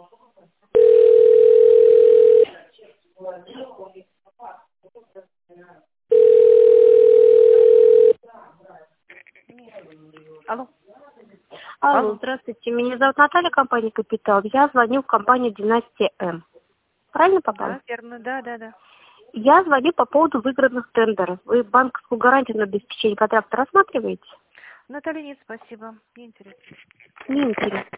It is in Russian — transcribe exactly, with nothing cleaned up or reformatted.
Алло. Алло, Алло. здравствуйте. Меня зовут Наталья, компания «Капитал». Я звоню в компанию «Династия М». Правильно попала? Да, верно, да, да, да. Я звоню по поводу выигранных тендеров. Вы банковскую гарантию на обеспечение контракта рассматриваете? Наталья, нет, спасибо. Не интересно. Не интересно.